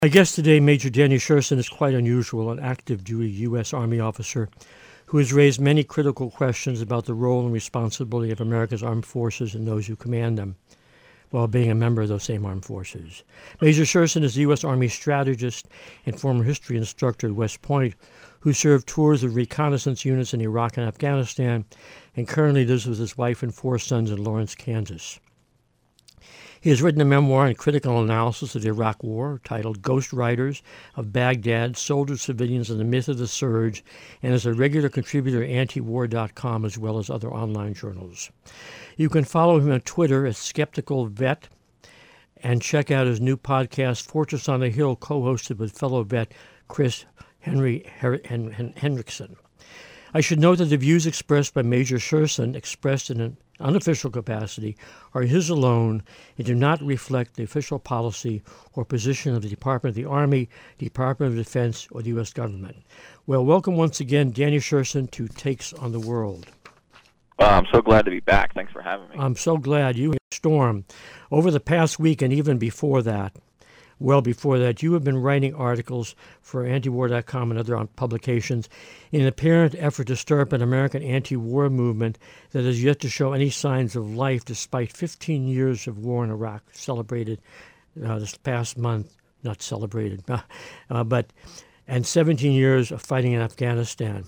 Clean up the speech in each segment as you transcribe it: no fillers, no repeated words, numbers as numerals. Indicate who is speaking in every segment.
Speaker 1: My guest today, Major Danny Sherson, is quite unusual, an active duty U.S. Army officer who has raised many critical questions about the role and responsibility of America's armed forces and those who command them, while being a member of those same armed forces. Major Sherson is the U.S. Army strategist and former history instructor at West Point, who served tours of reconnaissance units in Iraq and Afghanistan, and currently lives with his wife and 4 sons in Lawrence, Kansas. He has written a memoir and critical analysis of the Iraq War titled Ghost Riders of Baghdad, Soldiers, Civilians, and the Myth of the Surge, and is a regular contributor at antiwar.com as well as other online journals. You can follow him on Twitter at Skeptical Vet and check out his new podcast, Fortress on the Hill, co-hosted with fellow vet Chris Hendrickson. I should note that the views expressed by Major Sherson, expressed in an unofficial capacity, are his alone and do not reflect the official policy or position of the Department of the Army, Department of Defense, or the U.S. government. Well, welcome once again, Danny Sherson, to Takes on the World.
Speaker 2: Well, I'm so glad to be back. Thanks for having me.
Speaker 1: I'm so glad. You, Storm, over the past week and even before that, well before that, you have been writing articles for antiwar.com and other publications in an apparent effort to stir up an American anti-war movement that has yet to show any signs of life despite 15 years of war in Iraq, celebrated this past month, not celebrated, and 17 years of fighting in Afghanistan.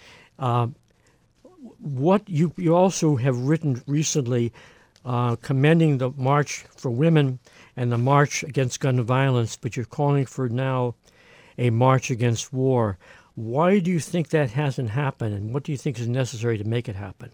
Speaker 1: What you also have written recently commending the March for Women and the March Against Gun Violence, but you're calling for now a march against war. Why do you think that hasn't happened, and what do you think is necessary to make it happen?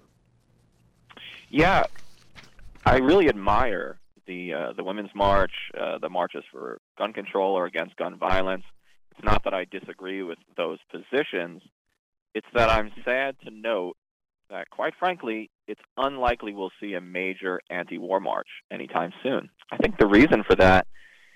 Speaker 2: Yeah, I really admire the Women's March, the marches for gun control or against gun violence. It's not that I disagree with those positions. It's that I'm sad to note that, quite frankly, it's unlikely we'll see a major anti-war march anytime soon. I think the reason for that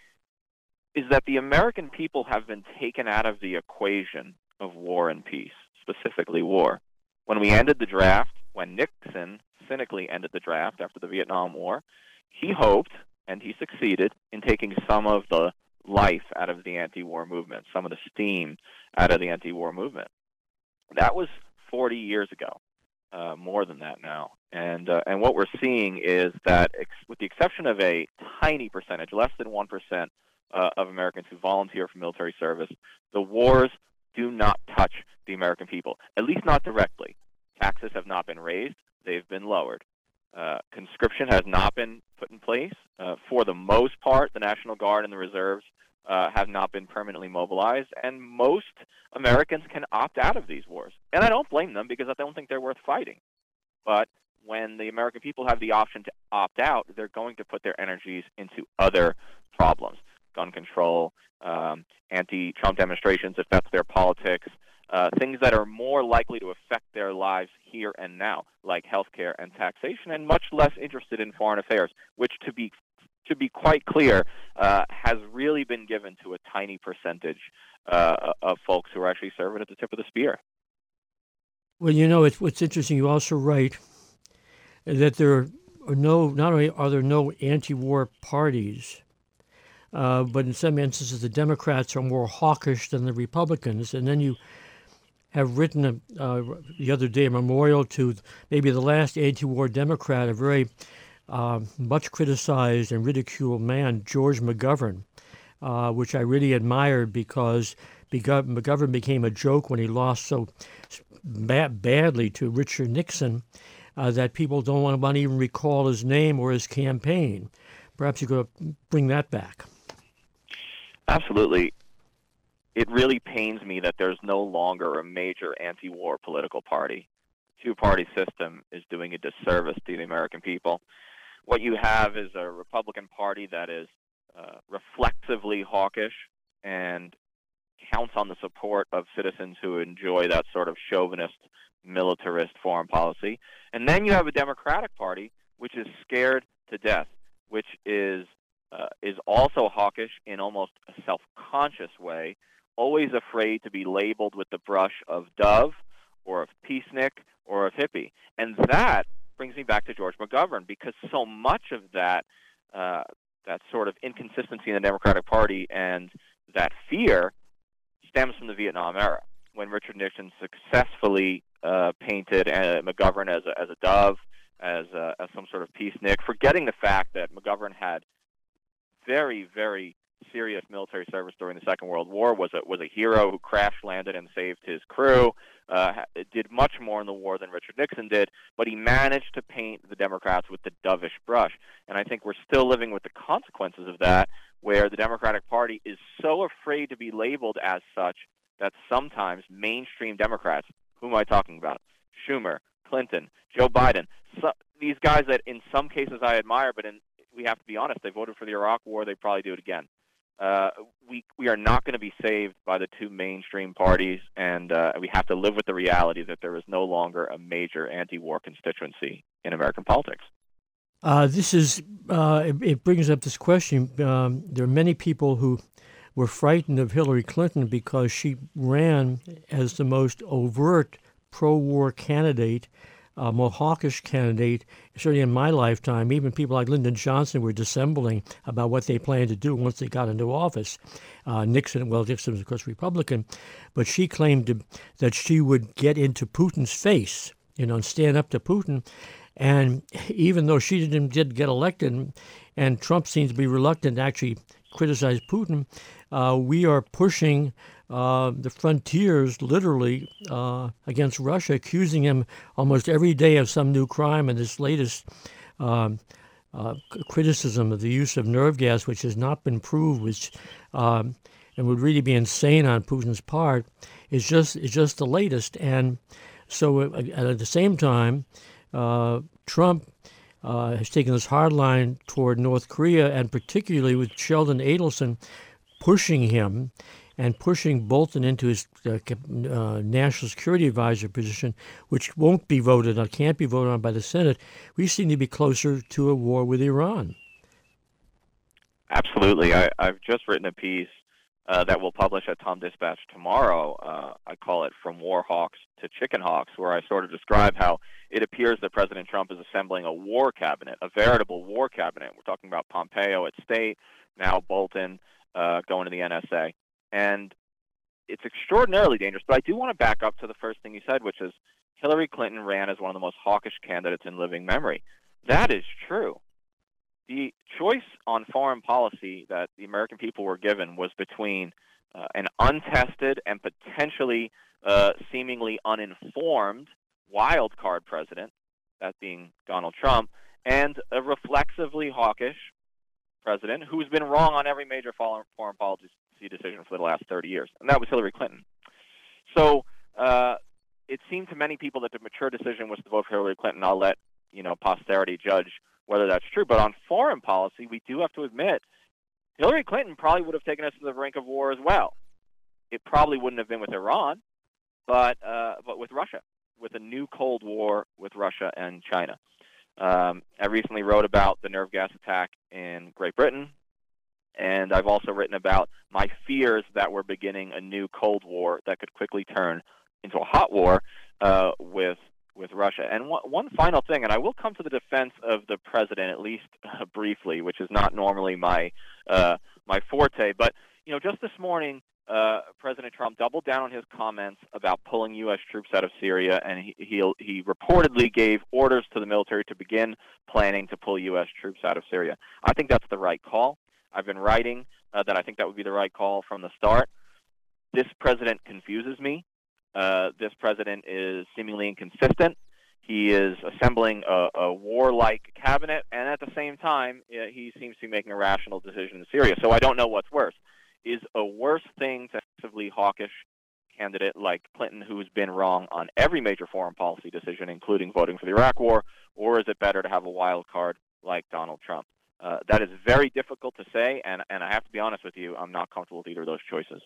Speaker 2: is that the American people have been taken out of the equation of war and peace, specifically war. When we ended the draft, when Nixon cynically ended the draft after the Vietnam War, he hoped, and he succeeded, in taking some of the life out of the anti-war movement, some of the steam out of the anti-war movement. That was 40 years ago. More than that now. And what we're seeing is that, with the exception of a tiny percentage, less than 1% of Americans who volunteer for military service, the wars do not touch the American people, at least not directly. Taxes have not been raised. They've been lowered. Conscription has not been put in place. For the most part, the National Guard and the reserves have not been permanently mobilized, and most Americans can opt out of these wars. And I don't blame them, because I don't think they're worth fighting. But when the American people have the option to opt out, they're going to put their energies into other problems: gun control, anti-Trump demonstrations, if that's their politics, things that are more likely to affect their lives here and now, like healthcare and taxation, and much less interested in foreign affairs, which, to be quite clear, has really been given to a tiny percentage of folks who are actually serving at the tip of the spear.
Speaker 1: Well, what's interesting, you also write that there are not only are there no anti-war parties, but in some instances the Democrats are more hawkish than the Republicans. And then you have written the other day a memorial to maybe the last anti-war Democrat, a very much criticized and ridiculed man, George McGovern, which I really admired, because McGovern became a joke when he lost so badly to Richard Nixon that people don't want to even recall his name or his campaign. Perhaps you could bring that back.
Speaker 2: Absolutely. It really pains me that there's no longer a major anti-war political party. The two-party system is doing a disservice to the American people. What you have is a Republican Party that is reflexively hawkish and counts on the support of citizens who enjoy that sort of chauvinist, militarist foreign policy. And then you have a Democratic Party which is scared to death, which is also hawkish in almost a self-conscious way, always afraid to be labeled with the brush of Dove or of peacenik or of hippie. And that brings me back to George McGovern, because so much of that sort of inconsistency in the Democratic Party and that fear stems from the Vietnam era, when Richard Nixon successfully painted McGovern as a dove, as some sort of peacenik, forgetting the fact that McGovern had very, very serious military service during the Second World War, was a hero who crash landed and saved his crew, did much more in the war than Richard Nixon did, but he managed to paint the Democrats with the dovish brush. And I think we're still living with the consequences of that, where the Democratic Party is so afraid to be labeled as such that sometimes mainstream Democrats, who am I talking about? Schumer, Clinton, Joe Biden, these guys that in some cases I admire, but we have to be honest, they voted for the Iraq War, they probably do it again. We are not going to be saved by the two mainstream parties, and we have to live with the reality that there is no longer a major anti-war constituency in American politics.
Speaker 1: It brings up this question. There are many people who were frightened of Hillary Clinton because she ran as the most overt pro-war candidate, more hawkish candidate, certainly in my lifetime. Even people like Lyndon Johnson were dissembling about what they planned to do once they got into office. Nixon was, of course, Republican, but she claimed that she would get into Putin's face, and stand up to Putin. And even though she did get elected, and Trump seems to be reluctant to actually criticize Putin, we are pushing the frontiers literally against Russia, accusing him almost every day of some new crime. And this latest criticism of the use of nerve gas, which has not been proved, which and would really be insane on Putin's part, is just the latest. And so at the same time, Trump has taken this hard line toward North Korea, and particularly with Sheldon Adelson pushing him and pushing Bolton into his national security advisor position, which won't be voted on, can't be voted on by the Senate. We seem to be closer to a war with Iran.
Speaker 2: Absolutely. I've just written a piece that we'll publish at Tom Dispatch tomorrow. I call it From War Hawks to Chicken Hawks, where I sort of describe how it appears that President Trump is assembling a war cabinet, a veritable war cabinet. We're talking about Pompeo at State, now Bolton going to the NSA. And it's extraordinarily dangerous. But I do want to back up to the first thing you said, which is Hillary Clinton ran as one of the most hawkish candidates in living memory. That is true. The choice on foreign policy that the American people were given was between an untested and potentially seemingly uninformed wild card president, that being Donald Trump, and a reflexively hawkish president who's been wrong on every major foreign policy decision for the last 30 years, and that was Hillary Clinton. So it seemed to many people that the mature decision was to vote for Hillary Clinton. I'll let posterity judge whether that's true. But on foreign policy, we do have to admit Hillary Clinton probably would have taken us to the brink of war as well. It probably wouldn't have been with Iran, but with Russia, with a new Cold War with Russia and China. I recently wrote about the nerve gas attack in Great Britain, and I've also written about my fears that we're beginning a new Cold War that could quickly turn into a hot war with Russia. And one final thing, and I will come to the defense of the president at least briefly, which is not normally my forte. But just this morning, President Trump doubled down on his comments about pulling U.S. troops out of Syria, and he reportedly gave orders to the military to begin planning to pull U.S. troops out of Syria. I think that's the right call. I've been writing that I think that would be the right call from the start. This president confuses me. This president is seemingly inconsistent. He is assembling a warlike cabinet, and at the same time, he seems to be making a rational decision in Syria. So I don't know what's worse. Is a worse thing to actively hawkish candidate like Clinton, who's been wrong on every major foreign policy decision, including voting for the Iraq War, or is it better to have a wild card like Donald Trump? That is very difficult to say, and I have to be honest with you, I'm not comfortable with either of those choices.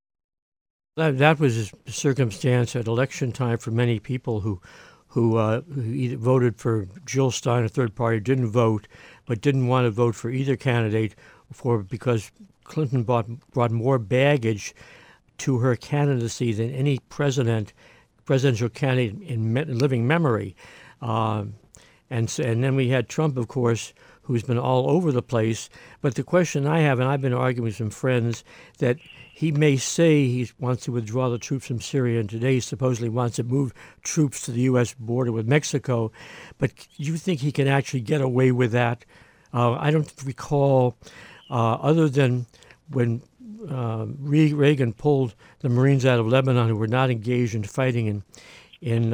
Speaker 1: That was a circumstance at election time for many people who either voted for Jill Stein, a third party, didn't vote, but didn't want to vote for either candidate because Clinton brought more baggage to her candidacy than any presidential candidate in living memory. And then we had Trump, of course, who's been all over the place. But the question I have, and I've been arguing with some friends, that he may say he wants to withdraw the troops from Syria, and today he supposedly wants to move troops to the U.S. border with Mexico. But do you think he can actually get away with that? I don't recall, other than when Reagan pulled the Marines out of Lebanon who were not engaged in fighting in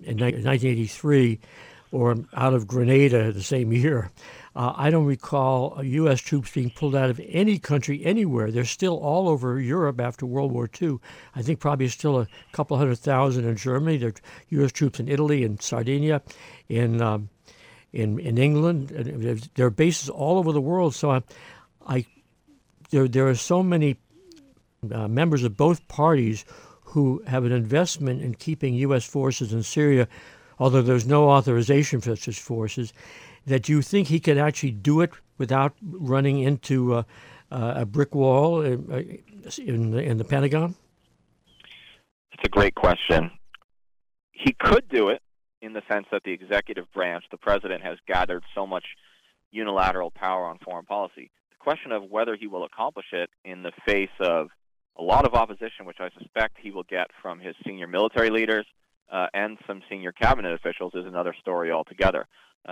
Speaker 1: 1983, or out of Grenada the same year. I don't recall U.S. troops being pulled out of any country anywhere. They're still all over Europe after World War II. I think probably still a couple 100,000 in Germany. There are U.S. troops in Italy and Sardinia, in England. There are bases all over the world. So there are so many members of both parties who have an investment in keeping U.S. forces in Syria, although there's no authorization for such forces, that you think he could actually do it without running into a brick wall in the Pentagon?
Speaker 2: It's a great question. He could do it in the sense that the executive branch, the president, has gathered so much unilateral power on foreign policy. The question of whether he will accomplish it in the face of a lot of opposition, which I suspect he will get from his senior military leaders and some senior cabinet officials, is another story altogether.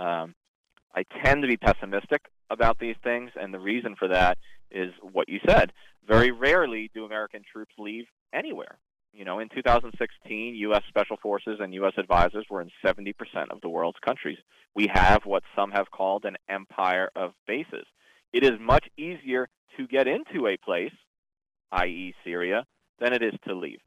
Speaker 2: I tend to be pessimistic about these things, and the reason for that is what you said. Very rarely do American troops leave anywhere. You know, in 2016, U.S. Special Forces and U.S. advisors were in 70% of the world's countries. We have what some have called an empire of bases. It is much easier to get into a place, i.e. Syria, than it is to leave.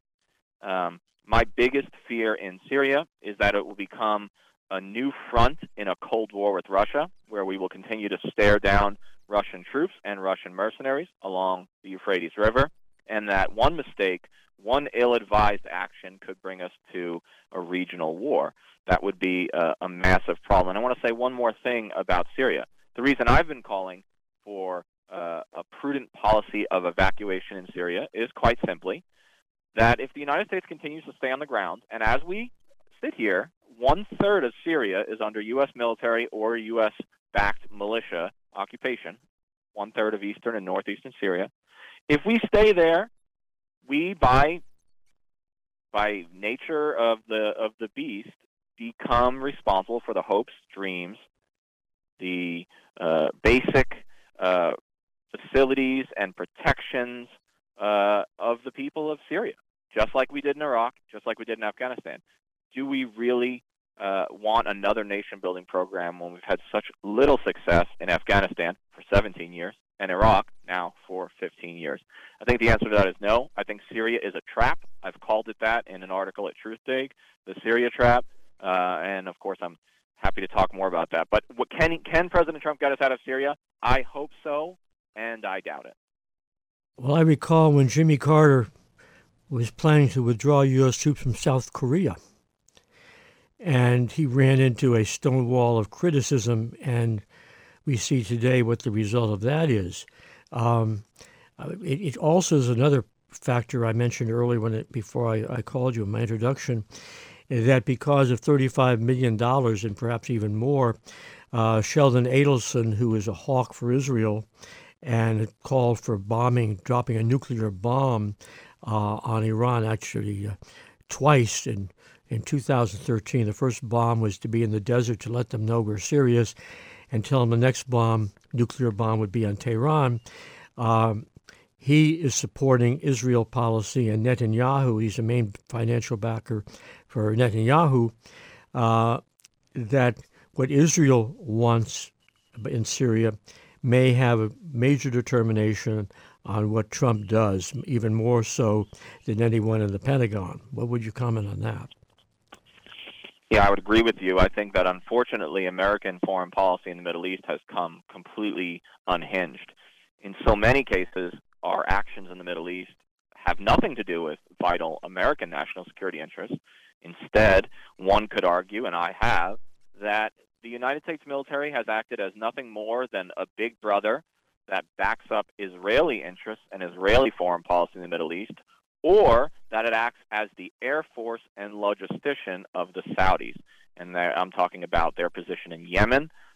Speaker 2: My biggest fear in Syria is that it will become a new front in a Cold War with Russia, where we will continue to stare down Russian troops and Russian mercenaries along the Euphrates River, and that one mistake, one ill-advised action could bring us to a regional war. That would be a massive problem. And I want to say one more thing about Syria. The reason I've been calling for a prudent policy of evacuation in Syria is quite simply that if the United States continues to stay on the ground, and as we sit here, 1/3 of Syria is under U.S. military or U.S.-backed militia occupation, 1/3 of eastern and northeastern Syria. If we stay there, we, by nature of the beast, become responsible for the hopes, dreams, the basic facilities and protections of the people of Syria, just like we did in Iraq, just like we did in Afghanistan. Do we really want another nation-building program when we've had such little success in Afghanistan for 17 years and Iraq now for 15 years? I think the answer to that is no. I think Syria is a trap. I've called it that in an article at TruthDig, the Syria trap, and of course I'm happy to talk more about that. But can President Trump get us out of Syria? I hope so, and I doubt it.
Speaker 1: Well, I recall when Jimmy Carter was planning to withdraw U.S. troops from South Korea, and he ran into a stone wall of criticism, and we see today what the result of that is. It also is another factor I mentioned earlier before I called you in my introduction, that because of $35 million and perhaps even more, Sheldon Adelson, who is a hawk for Israel, and called for dropping a nuclear bomb on Iran, actually twice in 2013. The first bomb was to be in the desert to let them know we're serious, and tell them the next nuclear bomb, would be on Tehran. He is supporting Israel policy, and Netanyahu, he's the main financial backer for Netanyahu, that what Israel wants in Syria may have a major determination on what Trump does, even more so than anyone in the Pentagon. What would you comment on that?
Speaker 2: Yeah, I would agree with you. I think that unfortunately American foreign policy in the Middle East has come completely unhinged. In so many cases, our actions in the Middle East have nothing to do with vital American national security interests. Instead, one could argue, and I have, that the United States military has acted as nothing more than a big brother that backs up Israeli interests and Israeli foreign policy in the Middle East, or that it acts as the air force and logistician of the Saudis. And I'm talking about their position in Yemen,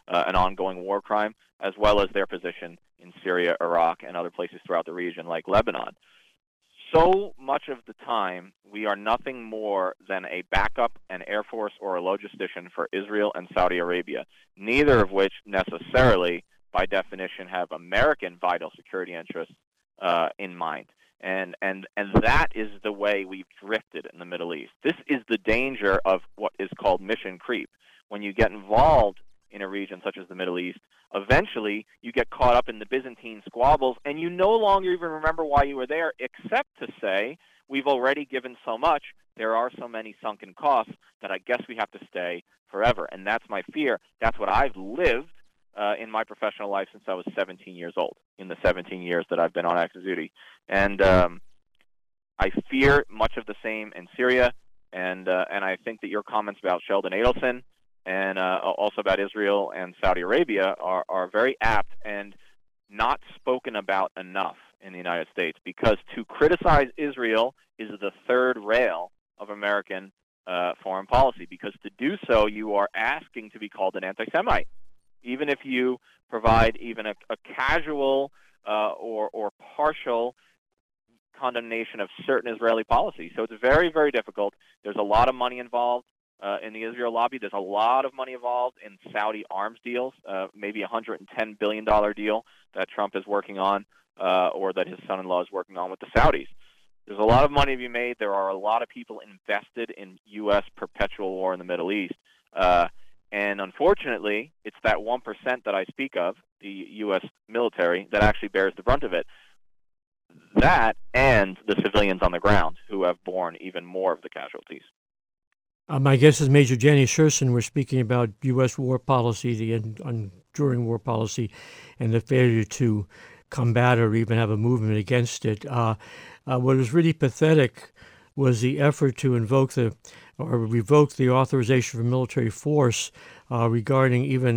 Speaker 2: an ongoing war crime, as well as their position in Syria, Iraq, and other places throughout the region like Lebanon. So much of the time, we are nothing more than a backup, an air force, or a logistician for Israel and Saudi Arabia, neither of which necessarily, by definition, have American vital security interests in mind. And that is the way we've drifted in the Middle East. This is the danger of what is called mission creep. When you get involved in a region such as the Middle East, eventually you get caught up in the Byzantine squabbles, and you no longer even remember why you were there, except to say, we've already given so much, there are so many sunken costs, that I guess we have to stay forever. And that's my fear. That's what I've lived in my professional life since I was 17 years old, in the 17 years that I've been on active duty. And I fear much of the same in Syria, and I think that your comments about Sheldon Adelson and also about Israel and Saudi Arabia are very apt and not spoken about enough in the United States, because to criticize Israel is the third rail of American foreign policy, because to do so you are asking to be called an anti-Semite, even if you provide even a casual or partial condemnation of certain Israeli policy. So it's very, very difficult. There's a lot of money involved in the Israel lobby. There's a lot of money involved in Saudi arms deals, maybe a $110 billion deal that Trump is working on, or that his son-in-law is working on with the Saudis. There's a lot of money to be made. There are a lot of people invested in U.S. perpetual war in the Middle East. And unfortunately, it's that 1% that I speak of, the U.S. military, that actually bears the brunt of it. That and the civilians on the ground, who have borne even more of the casualties.
Speaker 1: My guest is Major Jenny Sherson. We're speaking about U.S. war policy, the enduring war policy, and the failure to combat or even have a movement against it. What was really pathetic was the effort to revoke the authorization for military force regarding even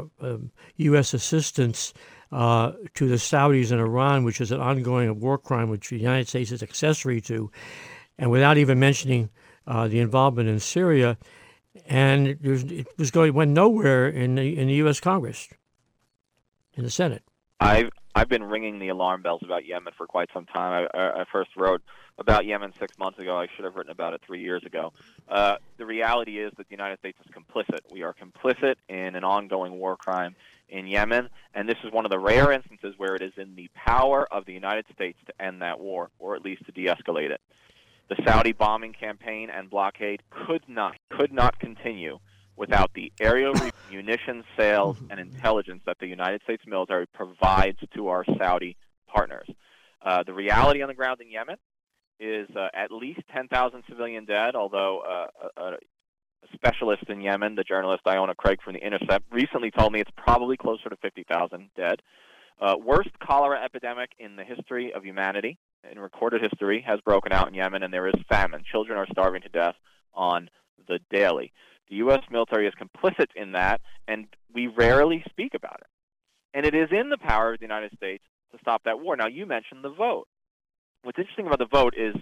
Speaker 1: U.S. assistance to the Saudis and Iran, which is an ongoing war crime which the United States is accessory to, and without even mentioning the involvement in Syria, and it went nowhere in the U.S. Congress, in the Senate.
Speaker 2: I've been ringing the alarm bells about Yemen for quite some time. I first wrote about Yemen 6 months ago. I should have written about it 3 years ago. The reality is that the United States is complicit. We are complicit in an ongoing war crime in Yemen, and this is one of the rare instances where it is in the power of the United States to end that war, or at least to de-escalate it. The Saudi bombing campaign and blockade could not continue without the aerial munitions sales and intelligence that the United States military provides to our Saudi partners. The reality on the ground in Yemen is at least 10,000 civilian dead, although a specialist in Yemen, the journalist Iona Craig from The Intercept, recently told me it's probably closer to 50,000 dead. Worst cholera epidemic in the history of humanity, in recorded history, has broken out in Yemen, and there is famine. Children are starving to death on the daily. The U.S. military is complicit in that, and we rarely speak about it. And it is in the power of the United States to stop that war. Now, you mentioned the vote. What's interesting about the vote is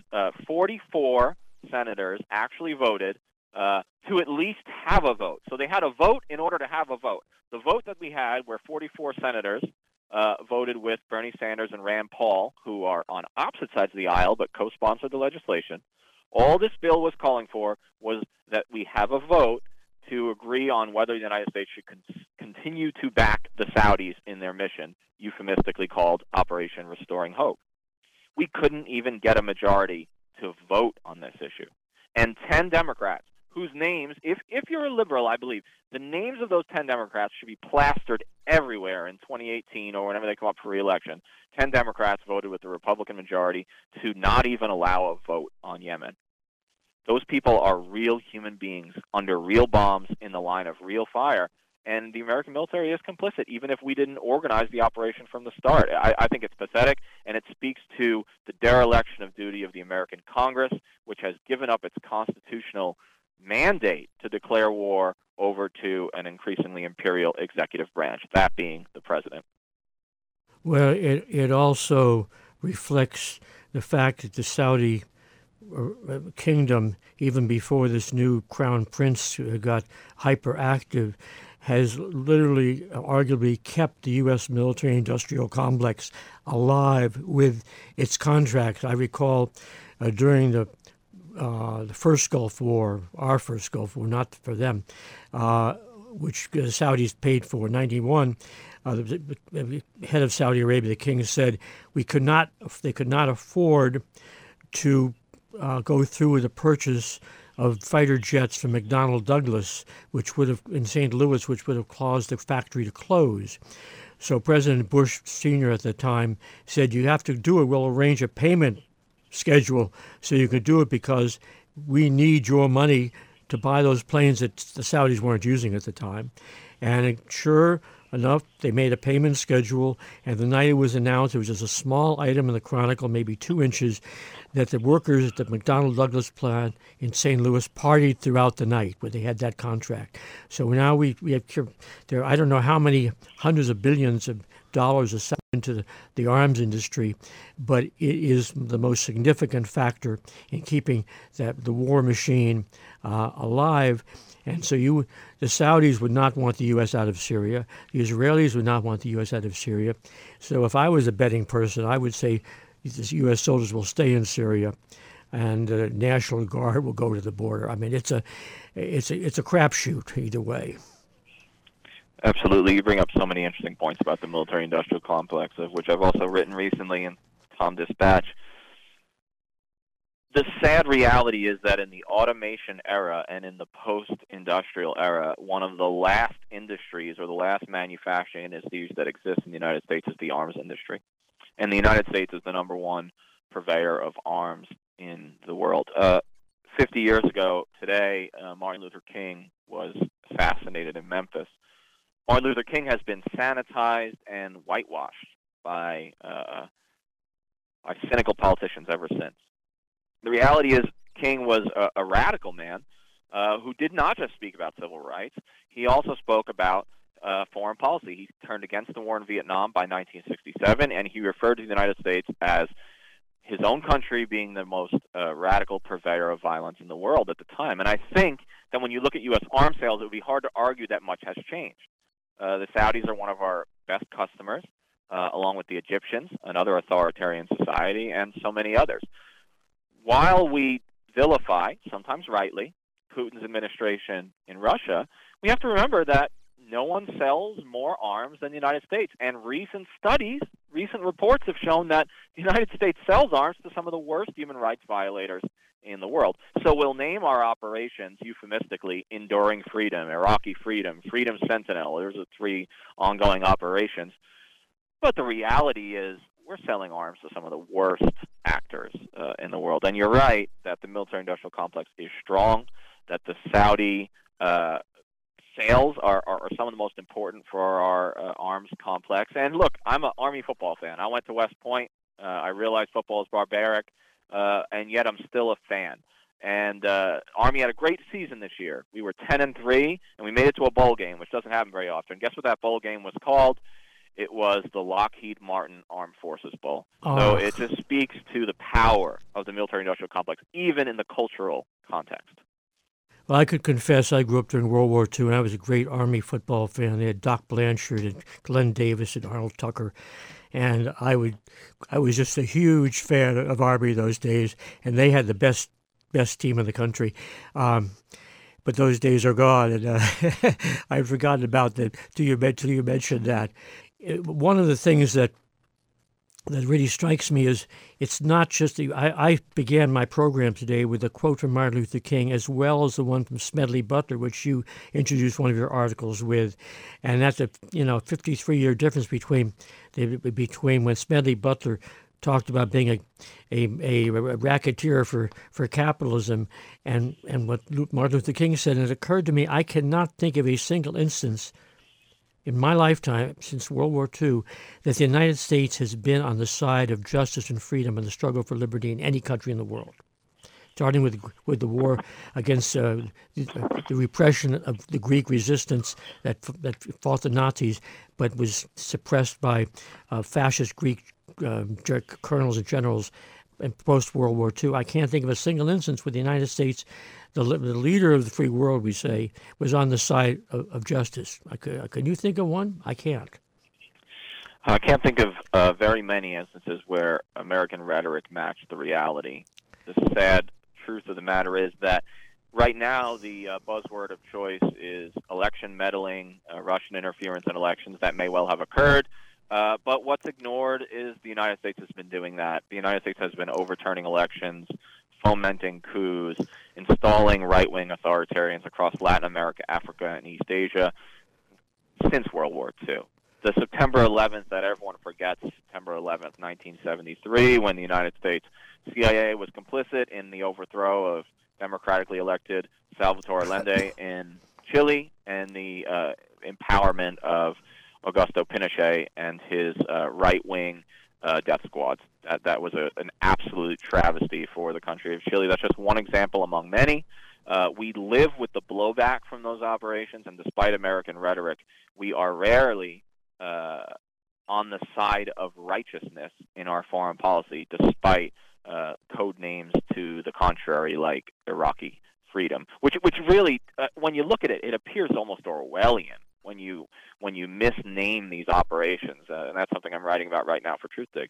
Speaker 2: 44 senators actually voted to at least have a vote. So they had a vote in order to have a vote. The vote that we had, where 44 senators voted with Bernie Sanders and Rand Paul, who are on opposite sides of the aisle but co-sponsored the legislation, all this bill was calling for was that we have a vote to agree on whether the United States should continue to back the Saudis in their mission, euphemistically called Operation Restoring Hope. We couldn't even get a majority to vote on this issue. And 10 Democrats, whose names, if you're a liberal, I believe, the names of those 10 Democrats should be plastered everywhere in 2018 or whenever they come up for re-election. 10 Democrats voted with the Republican majority to not even allow a vote on Yemen. Those people are real human beings under real bombs in the line of real fire, and the American military is complicit, even if we didn't organize the operation from the start. I think it's pathetic, and it speaks to the dereliction of duty of the American Congress, which has given up its constitutional mandate to declare war over to an increasingly imperial executive branch, that being the president.
Speaker 1: Well, it also reflects the fact that the Saudi kingdom, even before this new crown prince got hyperactive, has literally, arguably, kept the U.S. military-industrial complex alive with its contracts. I recall during the first Gulf War, our first Gulf War, not for them, which the Saudis paid for in 91, the head of Saudi Arabia, the king, said they could not afford to go through with the purchase of fighter jets from McDonnell Douglas, which would have in St. Louis, which would have caused the factory to close. So President Bush Sr. at the time said, "You have to do it. We'll arrange a payment schedule so you can do it because we need your money to buy those planes that the Saudis weren't using at the time." And sure enough, they made a payment schedule, and the night it was announced, it was just a small item in the Chronicle, maybe 2 inches, that the workers at the McDonnell Douglas plant in St. Louis partied throughout the night where they had that contract. So now we have there. I don't know how many hundreds of billions of dollars are sunk into the arms industry, but it is the most significant factor in keeping the war machine alive. And so the Saudis would not want the U.S. out of Syria. The Israelis would not want the U.S. out of Syria. So if I was a betting person, I would say the U.S. soldiers will stay in Syria, and the National Guard will go to the border. I mean, it's a crapshoot either way.
Speaker 2: Absolutely. You bring up so many interesting points about the military-industrial complex, of which I've also written recently in Tom Dispatch. The sad reality is that in the automation era and in the post-industrial era, one of the last industries or the last manufacturing industries that exists in the United States is the arms industry. And the United States is the number one purveyor of arms in the world. 50 years ago today, Martin Luther King was assassinated in Memphis. Martin Luther King has been sanitized and whitewashed by cynical politicians ever since. The reality is King was a radical man who did not just speak about civil rights. He also spoke about foreign policy. He turned against the war in Vietnam by 1967, and he referred to the United States as his own country being the most radical purveyor of violence in the world at the time. And I think that when you look at U.S. arms sales, it would be hard to argue that much has changed. The Saudis are one of our best customers, along with the Egyptians, another authoritarian society, and so many others. While we vilify, sometimes rightly, Putin's administration in Russia, we have to remember that no one sells more arms than the United States. And recent studies, recent reports have shown that the United States sells arms to some of the worst human rights violators in the world. So we'll name our operations euphemistically Enduring Freedom, Iraqi Freedom, Freedom Sentinel. There's the 3 ongoing operations. But the reality is we're selling arms to some of the worst actors in the world. And you're right that the military-industrial complex is strong, that the Saudi sales are some of the most important for our arms complex. And look, I'm an Army football fan. I went to West Point. I realize football is barbaric, and yet I'm still a fan. And Army had a great season this year. We were 10-3, and we made it to a bowl game, which doesn't happen very often. Guess what that bowl game was called? It was the Lockheed Martin Armed Forces Bowl. Oh. So it just speaks to the power of the military-industrial complex, even in the cultural context.
Speaker 1: Well, I could confess I grew up during World War II, and I was a great Army football fan. They had Doc Blanchard and Glenn Davis and Arnold Tucker. And I was just a huge fan of Army those days, and they had the best team in the country. But those days are gone, and I've forgotten about that till you mentioned that. One of the things that really strikes me is it's not just I began my program today with a quote from Martin Luther King as well as the one from Smedley Butler, which you introduced one of your articles with, and that's a 53-year difference between when Smedley Butler talked about being a racketeer for capitalism and what Martin Luther King said. And it occurred to me I cannot think of a single instance in my lifetime, since World War II, that the United States has been on the side of justice and freedom and the struggle for liberty in any country in the world. Starting with the war against the repression of the Greek resistance that fought the Nazis, but was suppressed by fascist Greek colonels and generals in post-World War II. I can't think of a single instance where the United States, the leader of the free world, we say, was on the side of justice. Can you think of one? I can't.
Speaker 2: I can't think of very many instances where American rhetoric matched the reality. The sad truth of the matter is that right now the buzzword of choice is election meddling, Russian interference in elections. That may well have occurred, but what's ignored is the United States has been doing that. The United States has been overturning elections, fomenting coups, installing right-wing authoritarians across Latin America, Africa, and East Asia since World War II. The September 11th that everyone forgets, September 11th, 1973, when the United States CIA was complicit in the overthrow of democratically elected Salvador Allende in Chile and the empowerment of Augusto Pinochet and his right-wing death squads. That was an absolute travesty for the country of Chile. That's just one example among many. We live with the blowback from those operations, and despite American rhetoric, we are rarely on the side of righteousness in our foreign policy, despite code names to the contrary, like Iraqi freedom, which really, when you look at it, it appears almost Orwellian when you misname these operations, and that's something I'm writing about right now for Truthdig.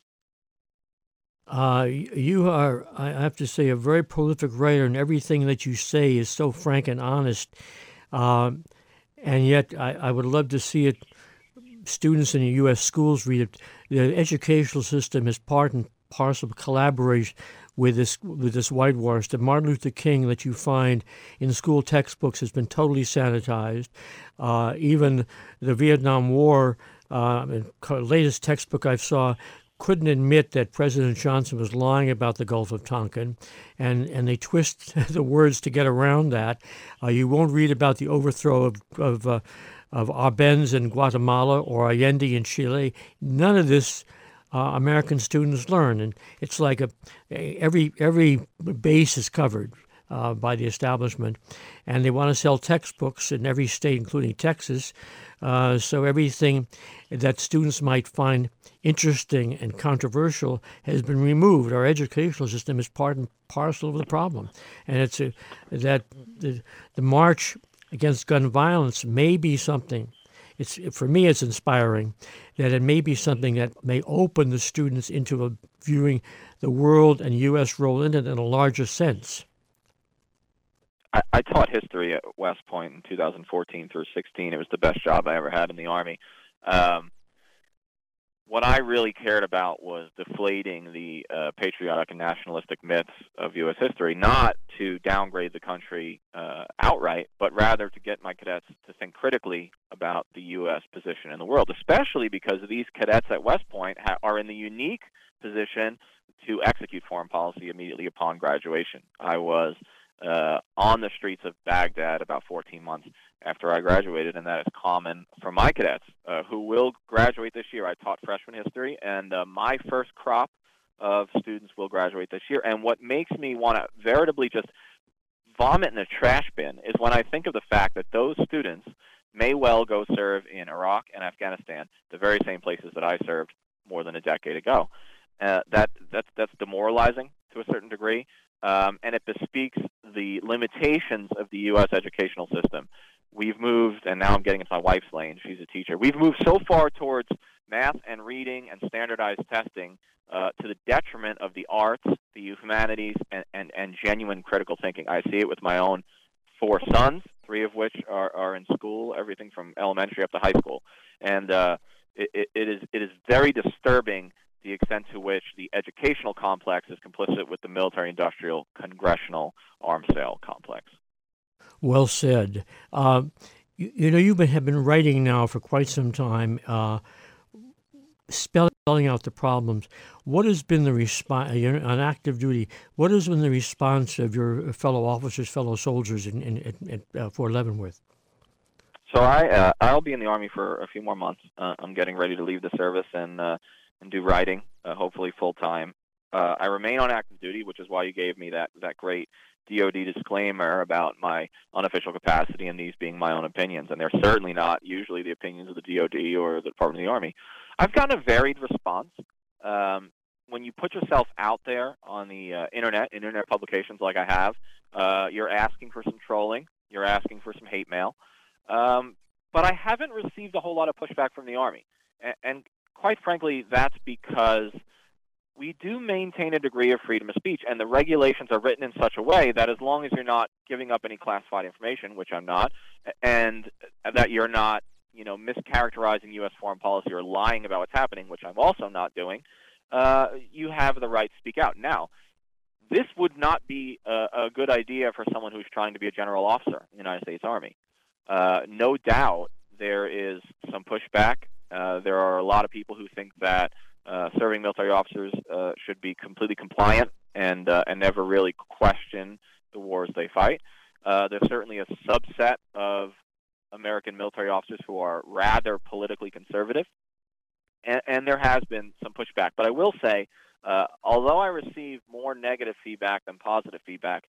Speaker 1: You are, I have to say, a very prolific writer, and everything that you say is so frank and honest. And yet, I would love to see it. Students in the U.S. schools read it. The educational system is part and parcel of collaboration with this whitewash. The Martin Luther King that you find in school textbooks has been totally sanitized. Even the Vietnam War, latest textbook I saw, couldn't admit that President Johnson was lying about the Gulf of Tonkin, and they twist the words to get around that. You won't read about the overthrow of Arbenz in Guatemala or Allende in Chile. None of this American students learn, and it's like every base is covered by the establishment, and they want to sell textbooks in every state, including Texas. So everything that students might find interesting and controversial has been removed. Our educational system is part and parcel of the problem, and it's the march against gun violence may be something. For me, it's inspiring that it may be something that may open the students into viewing the world and U.S. role in it in a larger sense.
Speaker 2: I taught history at West Point in 2014 through 16. It was the best job I ever had in the Army. What I really cared about was deflating the patriotic and nationalistic myths of U.S. history, not to downgrade the country outright, but rather to get my cadets to think critically about the U.S. position in the world, especially because these cadets at West Point are in the unique position to execute foreign policy immediately upon graduation. I was on the streets of Baghdad about 14 months after I graduated, and that is common for my cadets who will graduate this year. I taught freshman history, and my first crop of students will graduate this year. And what makes me want to veritably just vomit in a trash bin is when I think of the fact that those students may well go serve in Iraq and Afghanistan, the very same places that I served more than a decade ago. That's demoralizing to a certain degree, and it bespeaks the limitations of the U.S. educational system. We've moved, and now I'm getting into my wife's lane. She's a teacher. We've moved so far towards math and reading and standardized testing to the detriment of the arts, the humanities, and genuine critical thinking. I see it with my own 4 sons, 3 of which are in school, everything from elementary up to high school. And it is very disturbing the extent to which the educational complex is complicit with the military-industrial congressional arms sale complex.
Speaker 1: Well said. You have been writing now for quite some time, spelling out the problems. What has been the response on active duty? What has been the response of your fellow officers, fellow soldiers at Fort Leavenworth?
Speaker 2: So I'll be in the Army for a few more months. I'm getting ready to leave the service and do writing, hopefully full time. I remain on active duty, which is why you gave me that great DOD disclaimer about my unofficial capacity and these being my own opinions, and they're certainly not usually the opinions of the DOD or the Department of the Army. I've gotten a varied response. when you put yourself out there on the internet publications like I have, you're asking for some trolling, you're asking for some hate mail, but I haven't received a whole lot of pushback from the Army, and quite frankly, that's because we do maintain a degree of freedom of speech, and the regulations are written in such a way that as long as you're not giving up any classified information, which I'm not, and that you're not, mischaracterizing U.S. foreign policy or lying about what's happening, which I'm also not doing, you have the right to speak out. Now, this would not be a good idea for someone who's trying to be a general officer in the United States Army. No doubt there is some pushback. There are a lot of people who think that serving military officers should be completely compliant and never really question the wars they fight. There's certainly a subset of American military officers who are rather politically conservative, and there has been some pushback. But I will say, although I receive more negative feedback than positive feedback,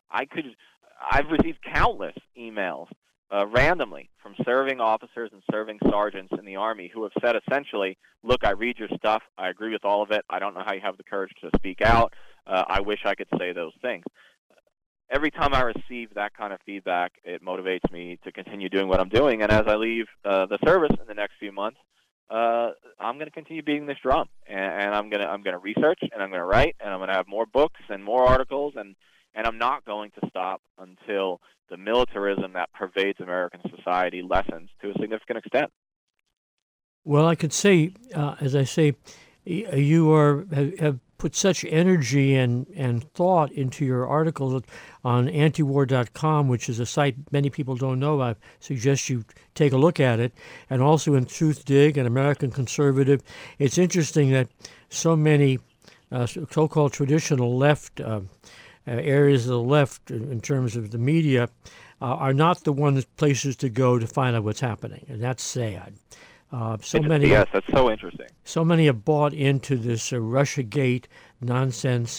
Speaker 2: I've received countless emails randomly from serving officers and serving sergeants in the Army who have said essentially, look, I read your stuff, I agree with all of it, I don't know how you have the courage to speak out, I wish I could say those things. Every time I receive that kind of feedback, it motivates me to continue doing what I'm doing, and as I leave the service in the next few months, I'm going to continue beating this drum, and I'm going to research, and I'm going to write, and I'm going to have more books and more articles, and I'm not going to stop until the militarism that pervades American society lessens to a significant extent.
Speaker 1: Well, I could say, as I say, you have put such energy and thought into your articles on antiwar.com, which is a site many people don't know. I suggest you take a look at it, and also in Truthdig and American Conservative. It's interesting that so many so-called traditional left areas of the left in terms of the media are not the places to go to find out what's happening, and that's sad.
Speaker 2: Yes, that's so interesting.
Speaker 1: So many have bought into this Russiagate nonsense,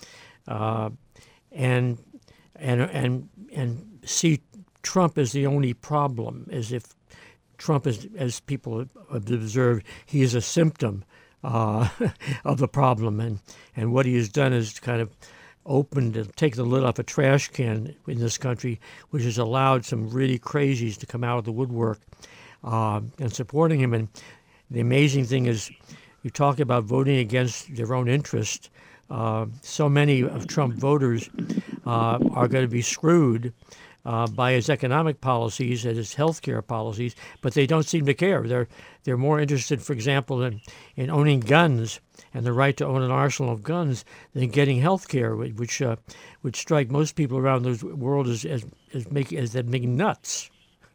Speaker 1: and see Trump as the only problem, as if Trump is, as people have observed, he is a symptom of the problem, and what he has done is kind of opened and take the lid off a trash can in this country, which has allowed some really crazies to come out of the woodwork and supporting him. And the amazing thing is, you talk about voting against their own interest. So many of Trump voters are going to be screwed by his economic policies and his health care policies, but they don't seem to care. They're more interested, for example, in owning guns and the right to own an arsenal of guns than getting health care, which would strike most people around the world as making nuts.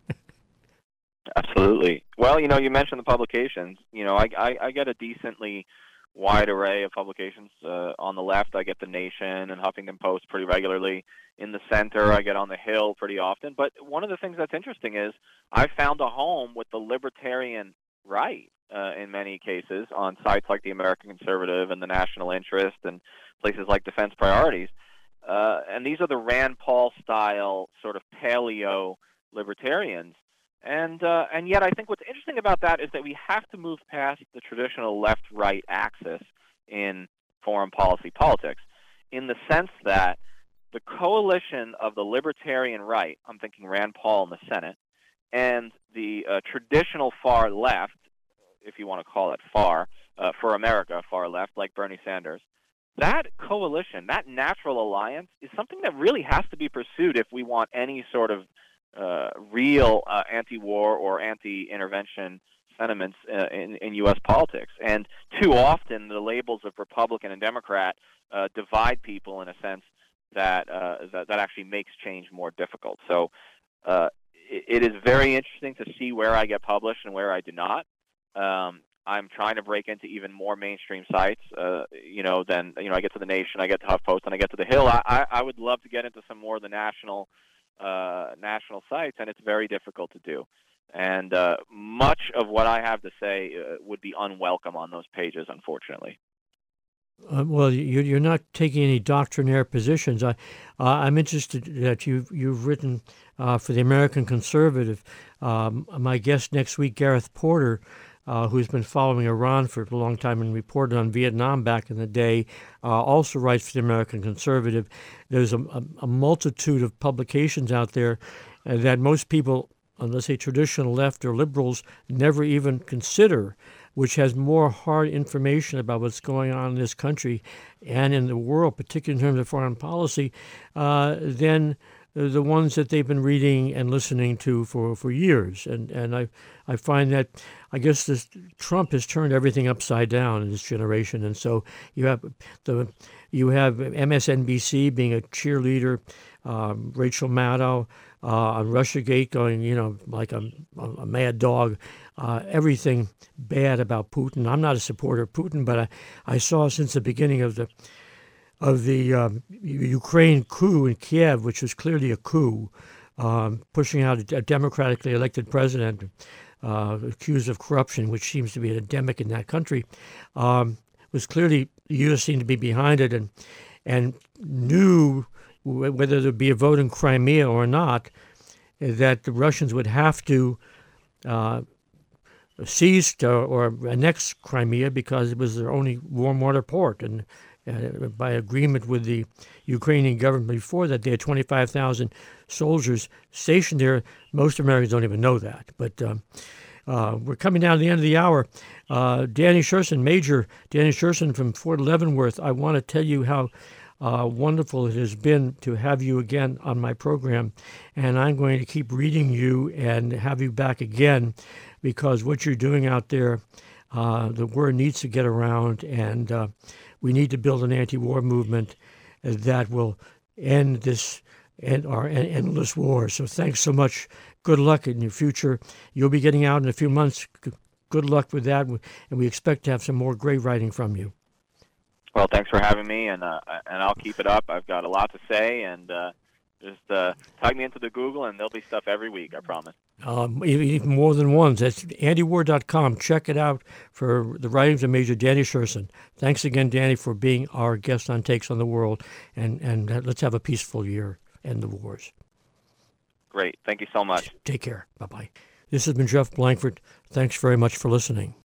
Speaker 2: Absolutely. Well, you mentioned the publications. I get a decently wide array of publications. On the left, I get The Nation and Huffington Post pretty regularly. In the center, I get On the Hill pretty often. But one of the things that's interesting is I found a home with the libertarian right in many cases on sites like the American Conservative and the National Interest and places like Defense Priorities. And these are the Rand Paul style sort of paleo libertarians. And yet I think what's interesting about that is that we have to move past the traditional left-right axis in foreign policy politics, in the sense that the coalition of the libertarian right, I'm thinking Rand Paul in the Senate, and the traditional far left, if you want to call it far, for America, far left, like Bernie Sanders, that coalition, that natural alliance, is something that really has to be pursued if we want any sort of real anti-war or anti-intervention sentiments in U.S. politics. And too often the labels of Republican and Democrat divide people in a sense that actually makes change more difficult. So it is very interesting to see where I get published and where I do not. I'm trying to break into even more mainstream sites, than I get to The Nation, I get to HuffPost, and I get to The Hill. I would love to get into some more of the national sites, and it's very difficult to do. And much of what I have to say would be unwelcome on those pages, unfortunately.
Speaker 1: Well, you're not taking any doctrinaire positions. I'm interested that you've written for the American Conservative. My guest next week, Gareth Porter, who's been following Iran for a long time and reported on Vietnam back in the day, also writes for the American Conservative. There's a multitude of publications out there that most people, let's say traditional left or liberals, never even consider, which has more hard information about what's going on in this country and in the world, particularly in terms of foreign policy, than the ones that they've been reading and listening to for years. And I find that, I guess, Trump has turned everything upside down in this generation. And so you have MSNBC being a cheerleader, Rachel Maddow on Russiagate going, like a mad dog. Everything bad about Putin. I'm not a supporter of Putin, but I saw since the beginning of the Ukraine coup in Kiev, which was clearly a coup, pushing out a democratically elected president accused of corruption, which seems to be an endemic in that country, was clearly the U.S. seemed to be behind it and knew whether there'd be a vote in Crimea or not, that the Russians would have to seize or annex Crimea because it was their only warm water port. And by agreement with the Ukrainian government before that, they had 25,000 soldiers stationed there. Most Americans don't even know that. But we're coming down to the end of the hour. Danny Sherson, Major Danny Sherson from Fort Leavenworth, I want to tell you how wonderful it has been to have you again on my program. And I'm going to keep reading you and have you back again, because what you're doing out there, the word needs to get around, and we need to build an anti-war movement that will end our endless war. So thanks so much. Good luck in your future. You'll be getting out in a few months. Good luck with that, and we expect to have some more great writing from you.
Speaker 2: Well, thanks for having me, and I'll keep it up. I've got a lot to say, and just type me into the Google, and there'll be stuff every week, I promise.
Speaker 1: Even more than once. That's antiwar.com. Check it out for the writings of Major Danny Sherson. Thanks again, Danny, for being our guest on Takes on the World, and let's have a peaceful year. End the wars.
Speaker 2: Great. Thank you so much.
Speaker 1: Take care. Bye-bye. This has been Jeff Blankford. Thanks very much for listening.